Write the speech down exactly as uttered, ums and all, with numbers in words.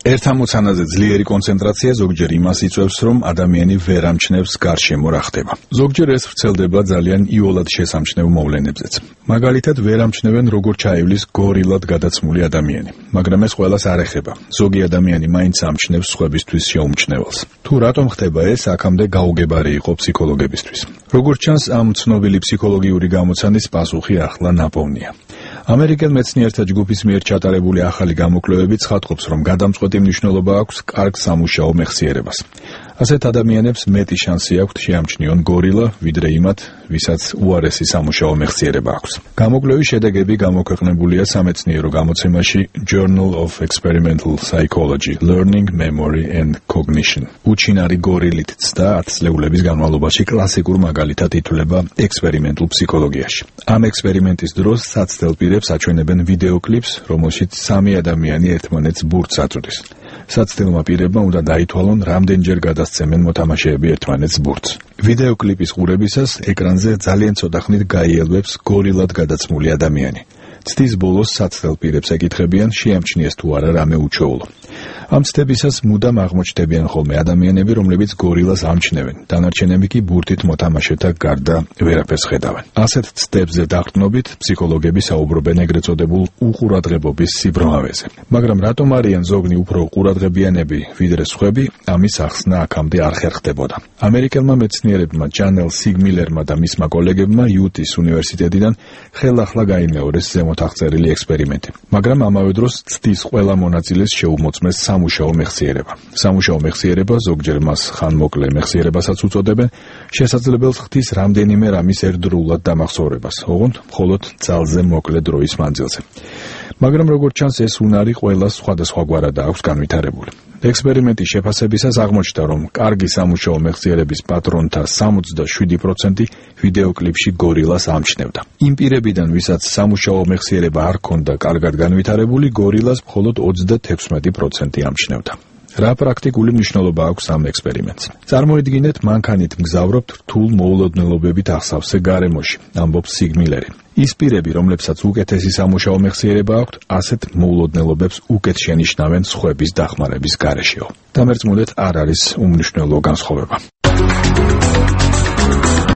ერთ ამოცანაზე ძლიერი კონცენტრაცია ზოგჯერ იმას იწვევს, რომ ადამიანი ვერ ამჩნევს გარშემო რა ხდება. ზოგჯერ ეს ვრცელდება ძალიან იოლად შესამჩნევ მოვლენებზეც. მაგალითად, ვერ ამჩნევენ როგორ ჩაივლის გორილად გადაცმული ადამიანი, მაგრამ ეს ყველას არ ეხება. ზოგი ადამიანი მაინც ამჩნევს სხვებისთვის შეუმჩნეველს. თუ რატომ ხდება ეს, აქამდე გაუგებარი იყო ფსიქოლოგებისთვის. როგორც ჩანს, ამ ცნობილი ფსიქოლოგიური გამოცანის პასუხი ახლა ნაპოვნია. ამერიკელ მეცნიერთა ჯგუფის მიერ ჩატარებული ახალი გამოკვლევები ცხადყოფს, რომ გადამწყვეტი მნიშვნელობა აქვს კარგ სამუშაო მეხსიერებას. ასეთ ადამიანებს მეტი შანსი აქვთ შეამჩნიონ გორილა, ვიდრე იმათ, ვისაც უარესი სამუშაო მეხსიერება აქვს. გამოკვლევის შედეგები გამოქვეყნებულია სამეცნიერო გამოცემაში Journal of Experimental Psychology, Learning, Memory and Cognition. უჩინარი გორილით ცდა ათწლეულების განმავლობაში კლასიკურ მაგალითად ითვლება ექსპერიმენტულ ფსიქოლოგიაში. ამ ექსპერიმენტის დროს საცდელ პირებს აჩვენებენ ვიდეოკლიპს, რომელშიც სამი ადამიანი ერთმანეთს ბურთს აწვდის. საცდელმა პირებმა უნდა დაითვალონ, რამდენჯერ გადასცემენ მოთამაშეები ერთმანეთს ბურთს. ვიდეოკლიპის ყურებისას ეკრანზე ძალიან ცოტა ხნით გაიელვებს გორილად გადაცმული ადამიანი. ცდის ბოლოს საცდელ პირებს ეკითხებიან, შეამჩნიეს თუ არა რამე უჩვეულო. ამ ცდებისას მუდამ აღმოჩნდებიან ხოლმე ადამიანები, რომლებიც გორილას ამჩნევენ, დანარჩენები კი ბურთით მოთამაშეთა გარდა ვერაფერს ხედავენ. ასეთ ცდებზე დაყრდნობით ფსიქოლოგები საუბრობენ ეგრეთ წოდებულ უყურადღებობის სიბრმავეზე. მაგრამ რატომ არიან ზოგნი უფრო ყურადღებიანები ვიდრე სხვები, ამის ახსნა აქამდე არ ხერხდებოდა. ამერიკელმა მეცნიერებმა ჯანელ სიგმილერმა და მისმა კოლეგებმა იუტის უნივერსიტეტიდან ხელახლა გაიმეორეს ზემოთ აღწერილი ექსპერიმენტი. მაგრამ ამავე დროს ცდის ყველა მონაწილეს შეუმოწმეს სამუშაო მეხსიერება. სამუშაო მეხსიერება, ზოგჯერ მას ხანმოკლე მეხსიერებასაც უწოდებენ, შესაძლებელს ხდის რამდენიმე რამის ერთდროულად დამახსოვრებას, ოღონდ მხოლოდ ძალზე მოკლე დროის მანძილზე. მაგრამ როგორც ჩანს, ეს უნარი ყველას სხვადასხვაგვარად აქვს განვითარებული. ექსპერიმენტის შეფასებისას აღმოჩნდა, რომ კარგი სამუშაო მეხსიერების პატრონთა სამოცდა შვიდი პროცენტი ვიდეოკლიპში გორილას ამჩნევდა. იმ პირებიდან, ვისაც სამუშაო მეხსიერება არ ჰქონდა კარგად განვითარებული, გორილას მხოლოდ ოცდათექვსმეტი პროცენტი ამჩნევდა. რა პრაქტიკული მნიშვნელობა აქვს ამ ექსპერიმენტს? წარმოიდგინეთ, მანქანით მგზავრობთ რთულ მოულოდნელობებით ახსავსე გარემოში, ამბობს სიგმილერი. ის პირები, რომლებსაც უკეთესი სამუშაო მეხსიერება აქვთ, ასეთ მოულოდნელობებს უკეთ შენიშნავენ სხვების დახმარების გარეშეო. დამერწმუნდეთ, არ არის უმნიშვნელო განსხვავება.